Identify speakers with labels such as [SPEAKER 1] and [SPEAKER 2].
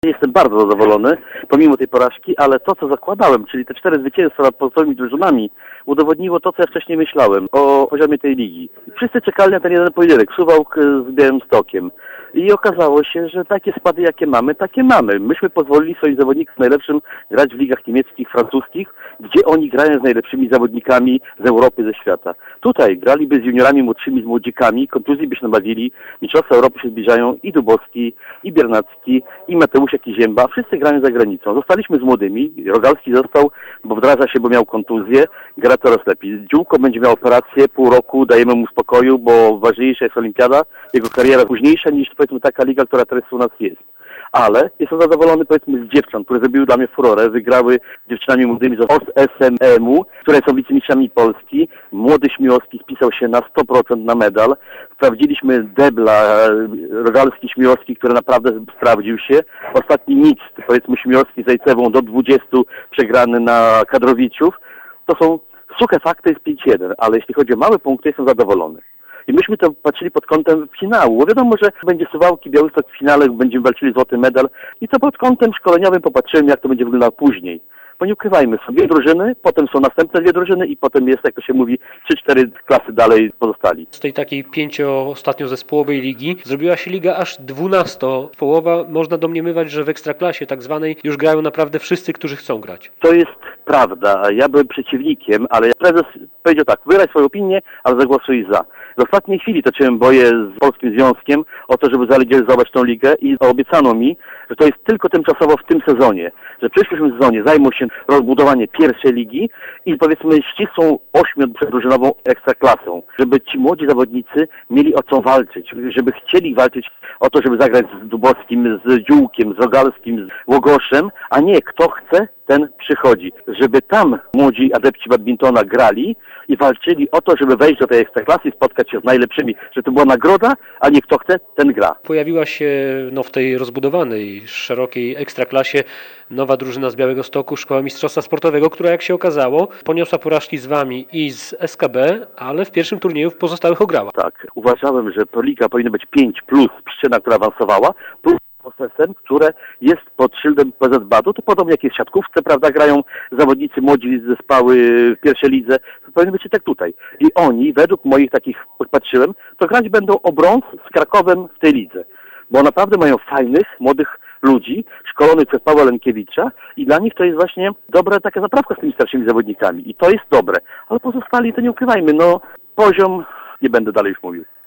[SPEAKER 1] Jestem bardzo zadowolony, pomimo tej porażki, ale to, co zakładałem, czyli te 4 zwycięstwa nad pozostałymi drużynami, udowodniło to, co ja wcześniej myślałem o poziomie tej ligi. Wszyscy czekali na ten jeden pojedynek, Suwałk z Białymstokiem. I okazało się, że takie spady, jakie mamy, takie mamy. Myśmy pozwolili swoim zawodnikom najlepszym grać w ligach niemieckich, francuskich, gdzie oni grają z najlepszymi zawodnikami z Europy, ze świata. Tutaj graliby z juniorami młodszymi, z młodzikami, kontuzji byśmy nabawili, mistrzostwa Europy się zbliżają i Dubowski, i Biernacki, i Mateusiak, i Zięba. Wszyscy grają za granicą. Zostaliśmy z młodymi, Rogalski został, bo wdraża się, bo miał kontuzję, gra coraz lepiej. Dziółko będzie miał operację, pół roku, dajemy mu spokoju, bo ważniejsza jest olimpiada, jego kariera późniejsza niż powiedzmy taka liga, która teraz u nas jest. Ale jestem zadowolony powiedzmy z dziewcząt, które zrobiły dla mnie furorę, wygrały z dziewczynami młodymi z OSMM-u, które są wicemistrzami Polski. Młody Śmiłowski spisał się na 100% na medal. Sprawdziliśmy Debla, Rogalski, Śmiłowski, który naprawdę sprawdził się. Ostatni nic, powiedzmy Śmiłowski z Zajcewą do 20 przegrany na Kadrowiczów. To są suche fakty, jest 5-1, ale jeśli chodzi o małe punkty, jestem zadowolony. I myśmy to patrzyli pod kątem finału. Bo wiadomo, że będzie Suwałki, Białystok w finale, będziemy walczyli o złoty medal. I to pod kątem szkoleniowym popatrzymy, jak to będzie wyglądało później. Bo nie ukrywajmy, są 2 drużyny, potem są następne 2 drużyny i potem jest, jak to się mówi, 3-4 klasy dalej pozostali.
[SPEAKER 2] Z tej takiej 5 ostatnio zespołowej ligi zrobiła się liga aż 12-połowa. Można domniemywać, że w Ekstraklasie tak zwanej już grają naprawdę wszyscy, którzy chcą grać.
[SPEAKER 1] To jest prawda. Ja byłem przeciwnikiem, ale prezes powiedział tak, wyraź swoją opinię, ale zagłosuj za. W ostatniej chwili toczyłem boje z Polskim Związkiem o to, żeby zalegalizować tą ligę i obiecano mi, że to jest tylko tymczasowo w tym sezonie, że w przyszłym sezonie zajmą się rozbudowanie pierwszej ligi i powiedzmy ścisłą 8-drużynową ekstraklasą, żeby ci młodzi zawodnicy mieli o co walczyć, żeby chcieli walczyć o to, żeby zagrać z Dubowskim, z Dziółkiem, z Rogalskim, z Łogoszem, a nie kto chce, ten przychodzi. Żeby tam młodzi adepci badmintona grali i walczyli o to, żeby wejść do tej ekstraklasy i spotkać się z najlepszymi, że to była nagroda, a nie kto chce, ten gra.
[SPEAKER 2] Pojawiła się w tej rozbudowanej, szerokiej ekstraklasie nowa drużyna z Białegostoku, Szkoła Mistrzostwa Sportowego, która jak się okazało poniosła porażki z wami i z SKB, ale w pierwszym turnieju w pozostałych ograła.
[SPEAKER 1] Tak, uważałem, że to liga powinna być 5 plus Pszczyna, która awansowała, plus OSM, które jest pod szyldem PZBAD-u, to podobnie jak jest w siatkówce, prawda, grają zawodnicy młodzi z zespoły w pierwszej lidze, to powinno być i tak tutaj. I oni, według moich takich, patrzyłem, to grać będą o brąz z Krakowem w tej lidze, bo naprawdę mają fajnych, młodych ludzi, szkolonych przez Pawła Lenkiewicza i dla nich to jest właśnie dobra taka zaprawka z tymi starszymi zawodnikami i to jest dobre, ale pozostali, to nie ukrywajmy, no poziom, nie będę dalej już mówił.